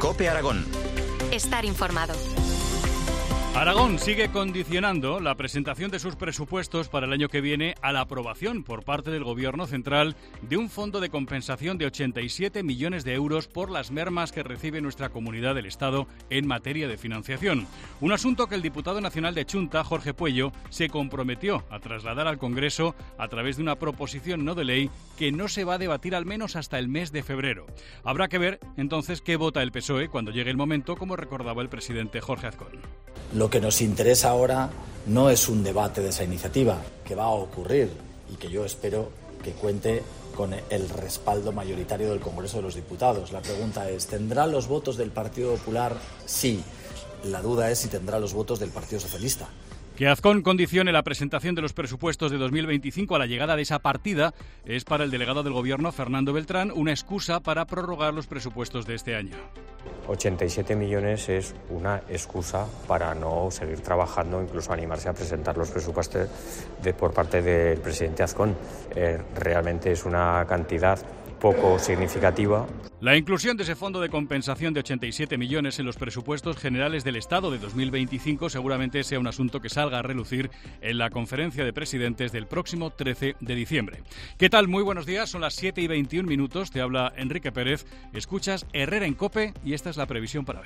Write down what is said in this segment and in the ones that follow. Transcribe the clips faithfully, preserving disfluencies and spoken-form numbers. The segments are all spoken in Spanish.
COPE Aragón. Estar informado. Aragón sigue condicionando la presentación de sus presupuestos para el año que viene a la aprobación por parte del Gobierno central de un fondo de compensación de ochenta y siete millones de euros por las mermas que recibe nuestra comunidad del Estado en materia de financiación. Un asunto que el diputado nacional de Chunta, Jorge Puello, se comprometió a trasladar al Congreso a través de una proposición no de ley que no se va a debatir al menos hasta el mes de febrero. Habrá que ver entonces qué vota el P S O E cuando llegue el momento, como recordaba el presidente Jorge Azcón. Lo que nos interesa ahora no es un debate de esa iniciativa, que va a ocurrir y que yo espero que cuente con el respaldo mayoritario del Congreso de los Diputados. La pregunta es, ¿tendrá los votos del Partido Popular? Sí. La duda es si tendrá los votos del Partido Socialista. Que Azcón condicione la presentación de los presupuestos de dos mil veinticinco a la llegada de esa partida es para el delegado del Gobierno, Fernando Beltrán, una excusa para prorrogar los presupuestos de este año. ochenta y siete millones es una excusa para no seguir trabajando, incluso animarse a presentar los presupuestos de, por parte del presidente Azcón. Eh, realmente es una cantidad poco significativa. La inclusión de ese fondo de compensación de ochenta y siete millones en los presupuestos generales del Estado de dos mil veinticinco seguramente sea un asunto que salga a relucir en la conferencia de presidentes del próximo trece de diciembre. ¿Qué tal? Muy buenos días, son las siete y veintiún minutos, te habla Enrique Pérez, escuchas Herrera en COPE y esta es la previsión para hoy.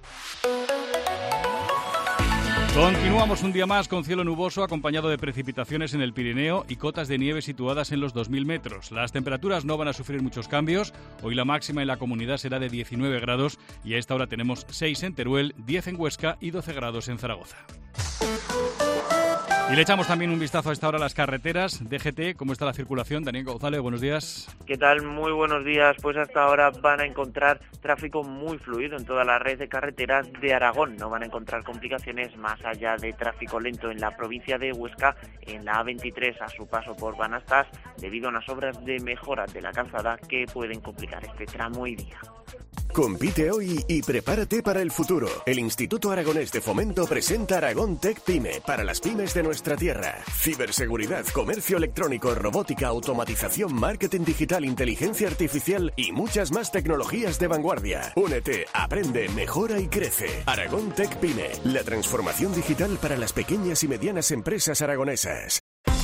Continuamos un día más con cielo nuboso acompañado de precipitaciones en el Pirineo y cotas de nieve situadas en los dos mil metros. Las temperaturas no van a sufrir muchos cambios. Hoy la máxima en la comunidad será de diecinueve grados y a esta hora tenemos seis en Teruel, diez en Huesca y doce grados en Zaragoza. Y le echamos también un vistazo a esta hora a las carreteras. D G T, ¿cómo está la circulación? Daniel González, buenos días. ¿Qué tal? Muy buenos días. Pues hasta ahora van a encontrar tráfico muy fluido en toda la red de carreteras de Aragón. No van a encontrar complicaciones más allá de tráfico lento en la provincia de Huesca, en la A veintitrés a su paso por Banastas, debido a unas obras de mejora de la calzada que pueden complicar este tramo y día. Compite hoy y prepárate para el futuro. El Instituto Aragonés de Fomento presenta Aragón Tech Pyme para las pymes de nuestra tierra. Ciberseguridad, comercio electrónico, robótica, automatización, marketing digital, inteligencia artificial y muchas más tecnologías de vanguardia. Únete, aprende, mejora y crece. Aragón Tech Pyme, la transformación digital para las pequeñas y medianas empresas aragonesas.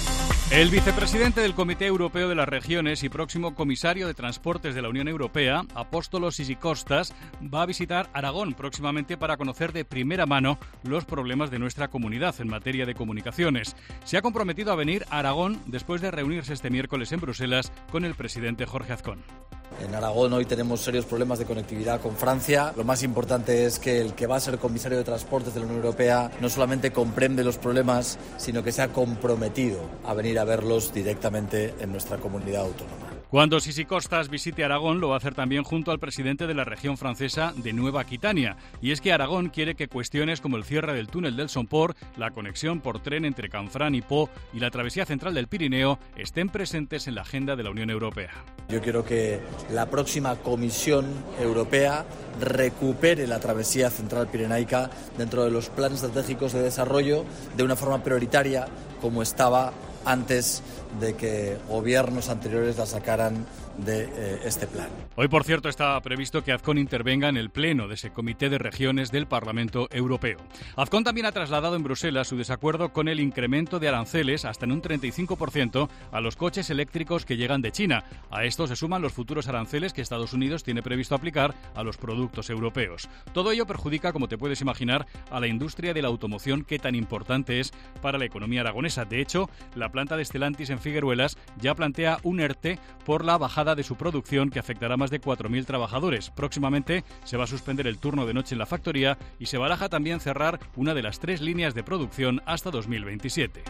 El vicepresidente del Comité Europeo de las Regiones y próximo comisario de Transportes de la Unión Europea, Apóstolos Sisicostas, va a visitar Aragón próximamente para conocer de primera mano los problemas de nuestra comunidad en materia de comunicaciones. Se ha comprometido a venir a Aragón después de reunirse este miércoles en Bruselas con el presidente Jorge Azcón. En Aragón hoy tenemos serios problemas de conectividad con Francia. Lo más importante es que el que va a ser comisario de Transportes de la Unión Europea no solamente comprende los problemas, sino que se ha comprometido a venir a verlos directamente en nuestra comunidad autónoma. Cuando Sisicostas visite Aragón, lo va a hacer también junto al presidente de la región francesa de Nueva Aquitania. Y es que Aragón quiere que cuestiones como el cierre del túnel del Somport, la conexión por tren entre Canfrán y Po y la travesía central del Pirineo estén presentes en la agenda de la Unión Europea. Yo quiero que la próxima Comisión Europea recupere la travesía central pirenaica dentro de los planes estratégicos de desarrollo de una forma prioritaria, como estaba antes de que gobiernos anteriores la sacaran de eh, este plan. Hoy, por cierto, está previsto que Azcón intervenga en el pleno de ese Comité de Regiones del Parlamento Europeo. Azcón también ha trasladado en Bruselas su desacuerdo con el incremento de aranceles hasta en un treinta y cinco por ciento a los coches eléctricos que llegan de China. A esto se suman los futuros aranceles que Estados Unidos tiene previsto aplicar a los productos europeos. Todo ello perjudica, como te puedes imaginar, a la industria de la automoción que tan importante es para la economía aragonesa. De hecho, la planta de Stellantis en Figueruelas ya plantea un ERTE por la bajada de su producción que afectará a más de cuatro mil trabajadores. Próximamente se va a suspender el turno de noche en la factoría y se baraja también cerrar una de las tres líneas de producción hasta dos mil veintisiete.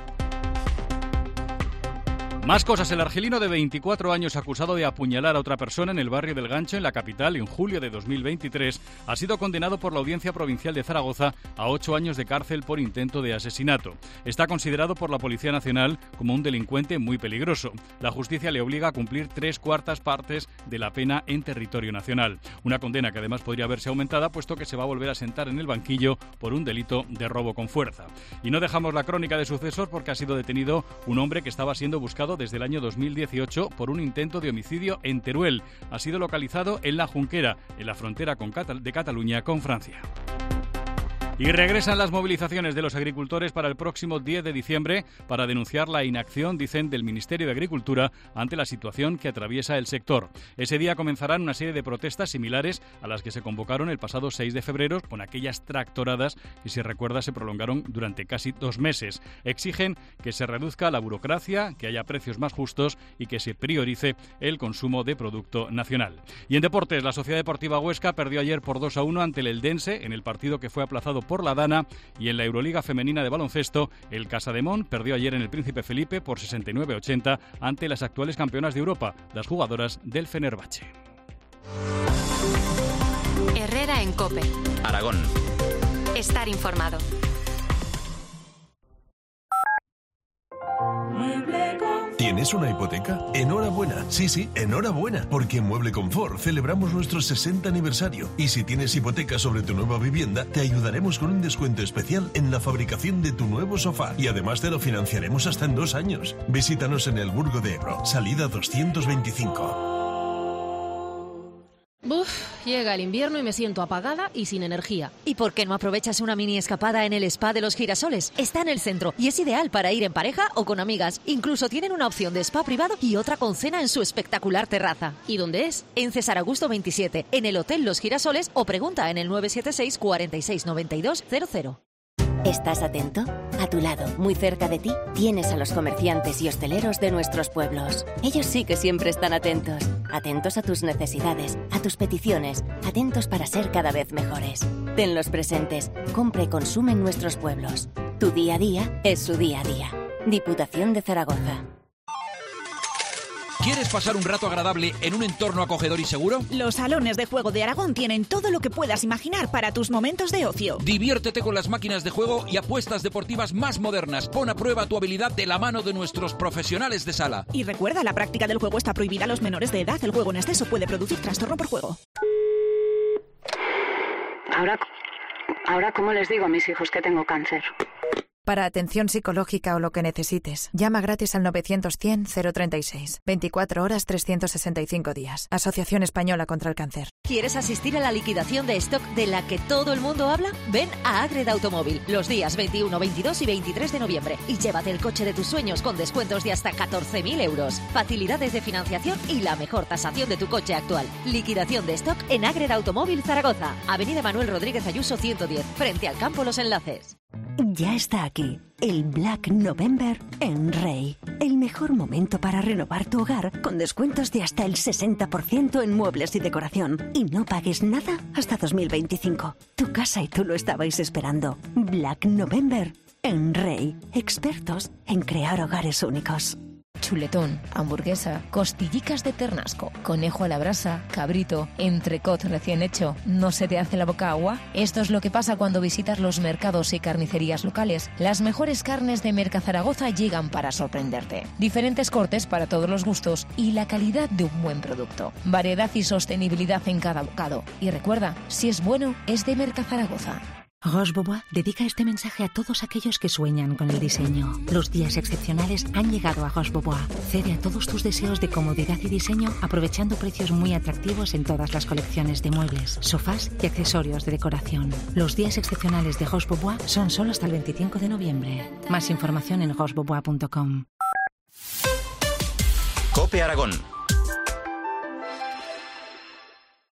Más cosas. El argelino de veinticuatro años acusado de apuñalar a otra persona en el barrio del Gancho, en la capital, en julio de dos mil veintitrés, ha sido condenado por la Audiencia Provincial de Zaragoza a ocho años de cárcel por intento de asesinato. Está considerado por la Policía Nacional como un delincuente muy peligroso. La justicia le obliga a cumplir tres cuartas partes de la pena en territorio nacional. Una condena que además podría verse aumentada, puesto que se va a volver a sentar en el banquillo por un delito de robo con fuerza. Y no dejamos la crónica de sucesos porque ha sido detenido un hombre que estaba siendo buscado investigado desde el año dos mil dieciocho por un intento de homicidio en Teruel. Ha sido localizado en La Junquera, en la frontera con Catal- de Cataluña con Francia. Y regresan las movilizaciones de los agricultores para el próximo diez de diciembre para denunciar la inacción, dicen, del Ministerio de Agricultura ante la situación que atraviesa el sector. Ese día comenzarán una serie de protestas similares a las que se convocaron el pasado seis de febrero, con aquellas tractoradas que, si recuerda, se prolongaron durante casi dos meses. Exigen que se reduzca la burocracia, que haya precios más justos y que se priorice el consumo de producto nacional. Y en deportes, la Sociedad Deportiva Huesca perdió ayer por dos a uno ante el Eldense en el partido que fue aplazado por la Dana, y en la Euroliga femenina de baloncesto, el Casademón perdió ayer en el Príncipe Felipe por sesenta y nueve a ochenta ante las actuales campeonas de Europa, las jugadoras del Fenerbahce. Herrera en COPE. Aragón. Estar informado. ¿Tienes una hipoteca? Enhorabuena, sí, sí, enhorabuena, porque en Mueble Confort celebramos nuestro sesenta aniversario y si tienes hipoteca sobre tu nueva vivienda, te ayudaremos con un descuento especial en la fabricación de tu nuevo sofá y además te lo financiaremos hasta en dos años. Visítanos en el Burgo de Ebro, salida doscientos veinticinco. Uf, llega el invierno y me siento apagada y sin energía. ¿Y por qué no aprovechas una mini escapada en el Spa de los Girasoles? Está en el centro y es ideal para ir en pareja o con amigas. Incluso tienen una opción de spa privado y otra con cena en su espectacular terraza. ¿Y dónde es? En César Augusto veintisiete, en el Hotel Los Girasoles, o pregunta en el nueve siete seis, cuarenta y seis, noventa y dos, cero cero. ¿Estás atento? A tu lado, muy cerca de ti, tienes a los comerciantes y hosteleros de nuestros pueblos. Ellos sí que siempre están atentos. Atentos a tus necesidades, a tus peticiones, atentos para ser cada vez mejores. Tenlos presentes, compra y consume en nuestros pueblos. Tu día a día es su día a día. Diputación de Zaragoza. ¿Quieres pasar un rato agradable en un entorno acogedor y seguro? Los salones de juego de Aragón tienen todo lo que puedas imaginar para tus momentos de ocio. Diviértete con las máquinas de juego y apuestas deportivas más modernas. Pon a prueba tu habilidad de la mano de nuestros profesionales de sala. Y recuerda, la práctica del juego está prohibida a los menores de edad. El juego en exceso puede producir trastorno por juego. Ahora, ahora ¿cómo les digo a mis hijos que tengo cáncer? Para atención psicológica o lo que necesites, llama gratis al novecientos cien cero treinta y seis. veinticuatro horas, trescientos sesenta y cinco días. Asociación Española contra el Cáncer. ¿Quieres asistir a la liquidación de stock de la que todo el mundo habla? Ven a Ágreda Automóvil los días veintiuno, veintidós y veintitrés de noviembre y llévate el coche de tus sueños con descuentos de hasta catorce mil euros. Facilidades de financiación y la mejor tasación de tu coche actual. Liquidación de stock en Ágreda Automóvil Zaragoza. Avenida Manuel Rodríguez Ayuso ciento diez, frente al Campo Los Enlaces. Ya está aquí, el Black November en Rey. El mejor momento para renovar tu hogar con descuentos de hasta el sesenta por ciento en muebles y decoración. Y no pagues nada hasta dos mil veinticinco. Tu casa y tú lo estabais esperando. Black November en Rey. Expertos en crear hogares únicos. Chuletón, hamburguesa, costillicas de ternasco, conejo a la brasa, cabrito, entrecot recién hecho. ¿No se te hace la boca agua? Esto es lo que pasa cuando visitas los mercados y carnicerías locales. Las mejores carnes de Mercazaragoza llegan para sorprenderte. Diferentes cortes para todos los gustos y la calidad de un buen producto. Variedad y sostenibilidad en cada bocado. Y recuerda, si es bueno, es de Mercazaragoza. Roche-Beaubois dedica este mensaje a todos aquellos que sueñan con el diseño. Los días excepcionales han llegado a Roche-Beaubois. Cede a todos tus deseos de comodidad y diseño aprovechando precios muy atractivos en todas las colecciones de muebles, sofás y accesorios de decoración. Los días excepcionales de Roche-Beaubois son solo hasta el veinticinco de noviembre. Más información en roche beaubois punto com. COPE Aragón.